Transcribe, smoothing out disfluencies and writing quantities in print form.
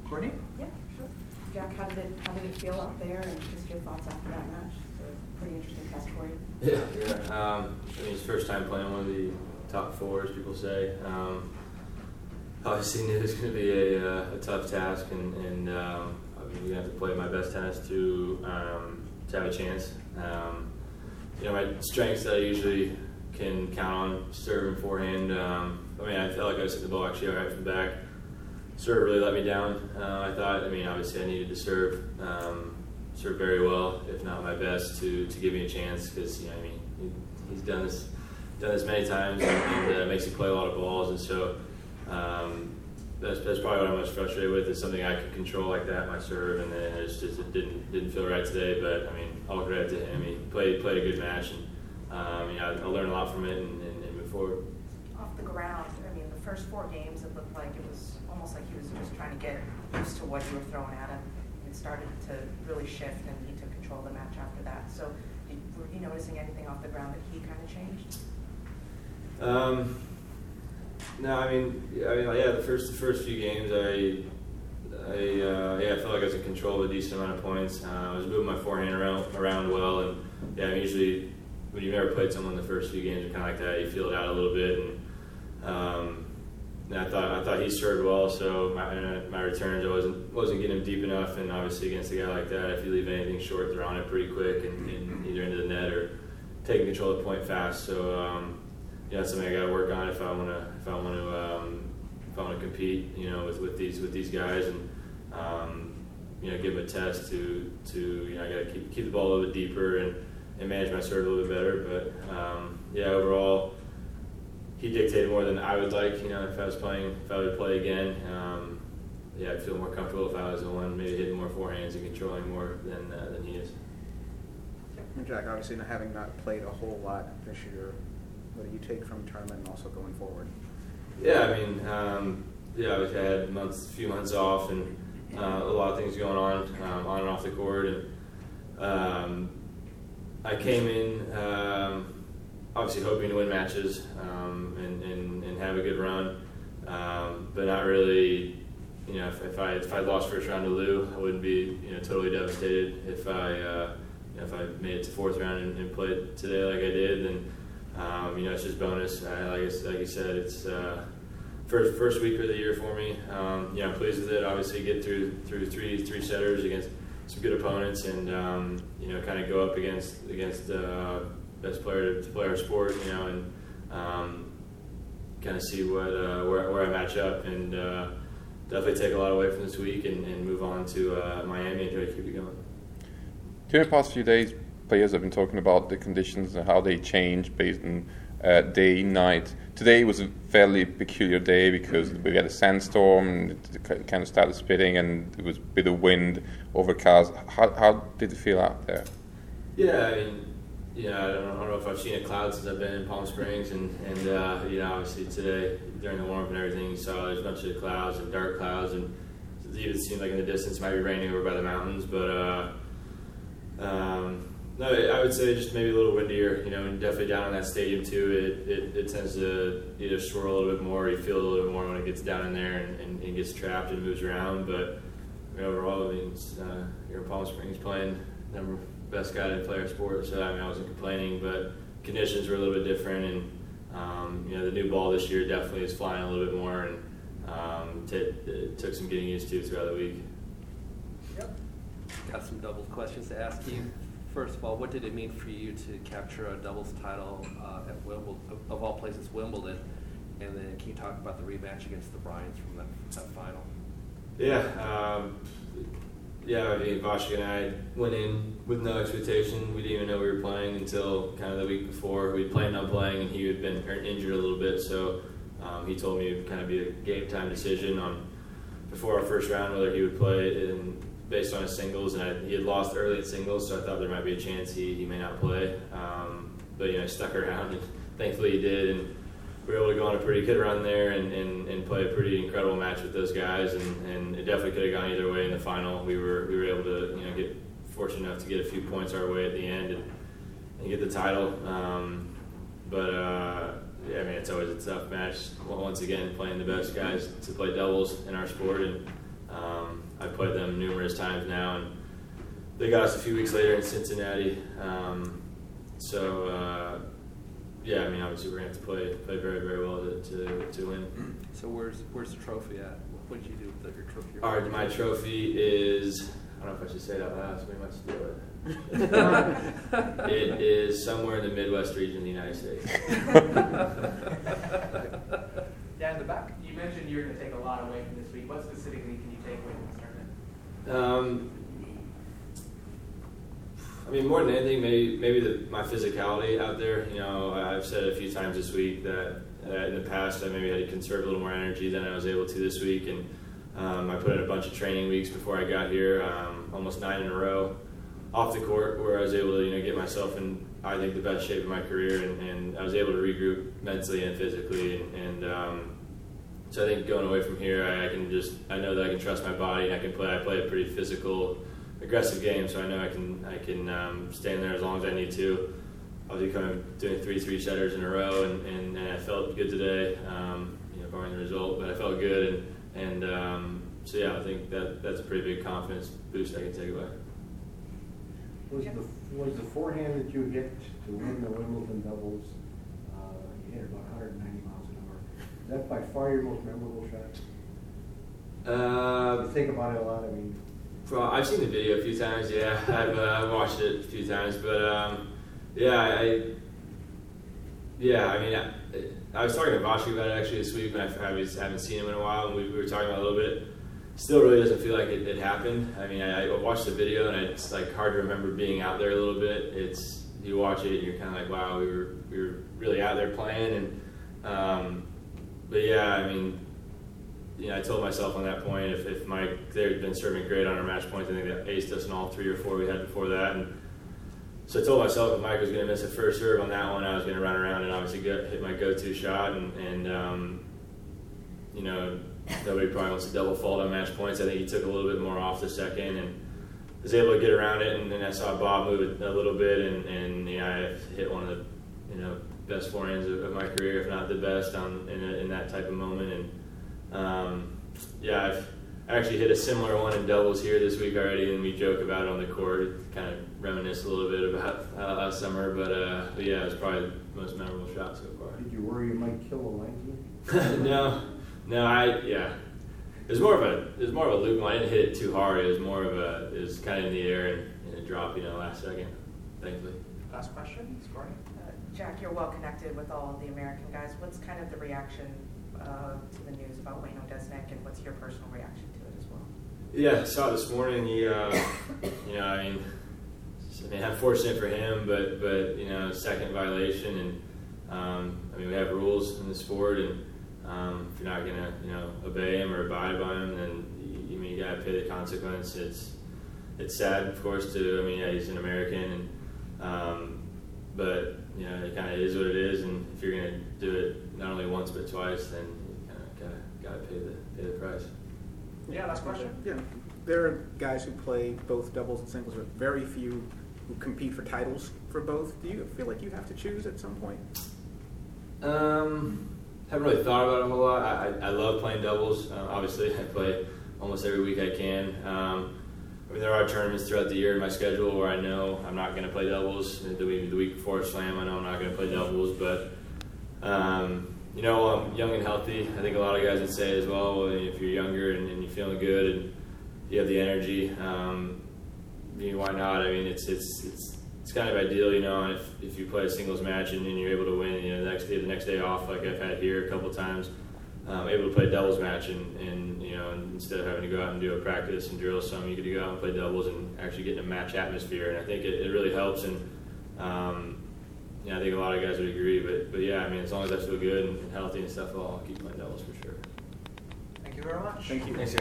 Courtney? Yeah, sure. Jack, how did it feel out there, and just your thoughts after that match? Pretty interesting test for you. Yeah. I mean, it's first time playing one of the top four, as people say. Obviously knew it was going to be a tough task, and I mean, you're going to have to play my best tennis to have a chance. My strengths that I usually can count on, serve and forehand. I felt like I was hitting the ball actually all right from the back. Serve really let me down, I thought. Obviously I needed to serve very well, if not my best, to give me a chance, because he's done this many times, and makes you play a lot of balls, and so that's probably what I'm most frustrated with, is something I could control like that, my serve, and then it didn't feel right today. But all credit to him. He played a good match, and I learned a lot from it and move forward. Off the ground, the first 4 games, it looked like it was almost like he was just trying to get used to what you were throwing at him. It started to really shift, and he took control of the match after that. So were you noticing anything off the ground that he kind of changed? No, the first few games, I felt like I was in control of a decent amount of points. I was moving my forehand around well, and usually when you've never played someone the first few games, kind of like that, you feel it out a little bit, and I thought he served well, so my returns, I wasn't getting him deep enough, and obviously against a guy like that, if you leave anything short, they're on it pretty quick, and either into the net or taking control of the point fast. So that's something I got to work on if I want to compete, with these guys, and give them a test to I got to keep the ball a little bit deeper and manage my serve a little bit better. But overall, he dictated more than I would like. If I would play again, I'd feel more comfortable if I was the one maybe hitting more forehands and controlling more than he is. Jack, obviously having not played a whole lot this year, what do you take from the tournament and also going forward? I've had a few months off, and a lot of things going on and off the court, and I came in obviously hoping to win matches and have a good run, but not really. If I lost first round to Lou, I wouldn't be totally devastated. If I made it to fourth round and played today like I did, then it's just bonus. Like you said, it's first week of the year for me. I'm pleased with it. Obviously, get through three setters against some good opponents, and kind of go up against best player to play our sport, and kind of see where I match up, and definitely take a lot away from this week and move on to Miami and try to keep it going. During the past few days, players have been talking about the conditions and how they change based on day, night. Today was a fairly peculiar day because we had a sandstorm and it kind of started spitting, and it was a bit of wind, overcast. How did it feel out there? I don't know if I've seen a cloud since I've been in Palm Springs, and obviously today during the warm-up and everything, you saw there's a bunch of clouds and dark clouds, and it even seemed like in the distance it might be raining over by the mountains, but no, I would say just maybe a little windier, and definitely down in that stadium too, it tends to either swirl a little bit more, or you feel a little bit more when it gets down in there and gets trapped and moves around, but overall, you're in Palm Springs playing number best guy to play our sport, so I wasn't complaining, but conditions were a little bit different, and the new ball this year definitely is flying a little bit more, and it took some getting used to throughout the week. Yep. Got some doubles questions to ask you. First of all, what did it mean for you to capture a doubles title at Wimbledon, of all places, Wimbledon? And then can you talk about the rematch against the Bryans from that final? Vashik and I went in with no expectation. We didn't even know we were playing until kind of the week before. We planned on playing, and he had been injured a little bit, so he told me it would kind of be a game time decision before our first round whether he would play, and based on his singles, and he had lost early in singles, so I thought there might be a chance he may not play. But he stuck around, and thankfully he did, and we were able to go on a pretty good run there and play a pretty incredible match with those guys, and it definitely could have gone either way in the final. We were able to get fortunate enough to get a few points our way at the end and get the title. It's always a tough match. Once again, playing the best guys to play doubles in our sport, and I played them numerous times now, and they got us a few weeks later in Cincinnati. Yeah, I mean, obviously we're gonna have to play very, very well to win. So where's the trophy at? What did you do with your trophy? All right, my trophy is, I don't know if I should say that loud, somebody might steal it. It is somewhere in the Midwest region of the United States. Down in the back, you mentioned you're going to take a lot away from this week. What specifically can you take away from this tournament? I mean, more than anything, maybe my physicality out there. You know, I've said a few times this week that in the past I maybe had to conserve a little more energy than I was able to this week, and I put in a bunch of training weeks before I got here, almost 9 in a row, off the court, where I was able to get myself in, I think, the best shape of my career, and I was able to regroup mentally and physically, and so I think going away from here, I know that I can trust my body, and I play a pretty physical, aggressive game, so I know I can stay in there as long as I need to. Obviously, doing 3 3-setters in a row, and I felt good today, barring the result, but I felt good, and so yeah, I think that's a pretty big confidence boost I can take away. Was the forehand that you hit to win the Wimbledon doubles, you hit about 190 miles an hour, is that by far your most memorable shot? You think about it a lot, I mean. Well, I've seen the video a few times, yeah. I've watched it a few times, but I was talking to Vashi about it actually this week, and I haven't seen him in a while, and we were talking about it a little bit. Still really doesn't feel like it happened. I mean, I watched the video, and it's like hard to remember being out there a little bit. You watch it, and you're kind of like, wow, we were really out there playing, and but yeah, I mean, I told myself on that point, if Mike, they had been serving great on our match points, I think they aced us in all 3 or 4 we had before that, and so I told myself if Mike was going to miss a first serve on that one, I was going to run around and obviously hit my go-to shot, and nobody probably wants to double fault on match points. I think he took a little bit more off the second and was able to get around it, and then I saw Bob move it a little bit, and I hit one of the best forehands of my career, if not the best, in that type of moment, and I've actually hit a similar one in doubles here this week already, and we joke about it on the court, kind of reminisce a little bit about last summer, but yeah, it was probably the most memorable shot so far. Did you worry you might kill a line team? No, it was more of a loop one. I didn't hit it too hard. It was kind of in the air and it dropped, last second, thankfully. Last question, Courtney. Jack, you're well connected with all of the American guys. What's kind of the reaction to the news about Wayne Odesnik, and what's your personal reaction to it as well? Yeah, I saw it this morning. He, unfortunate for him, but second violation, and we have rules in the sport, and if you're not gonna obey them or abide by them, then you gotta pay the consequence. It's sad, of course, he's an American, and but it kind of is what it is, and if you're gonna do it not only once but twice, then you kind of gotta pay the price. Yeah, last question. Yeah, there are guys who play both doubles and singles, but very few who compete for titles for both. Do you feel like you have to choose at some point? Haven't really thought about it a whole lot. I love playing doubles. Obviously, I play almost every week I can. There are tournaments throughout the year in my schedule where I know I'm not going to play doubles. The week before Slam, I know I'm not going to play doubles. But, I'm young and healthy. I think a lot of guys would say as well, if you're younger and you're feeling good and you have the energy, why not? It's kind of ideal, if you play a singles match and you're able to win, the next day off, like I've had here a couple times, able to play a doubles match, and instead of having to go out and do a practice and drill some, you get to go out and play doubles and actually get in a match atmosphere, and I think it really helps, and I think a lot of guys would agree, but yeah, as long as I feel good and healthy and stuff, I'll keep playing doubles for sure. Thank you very much. Thank you. Thanks,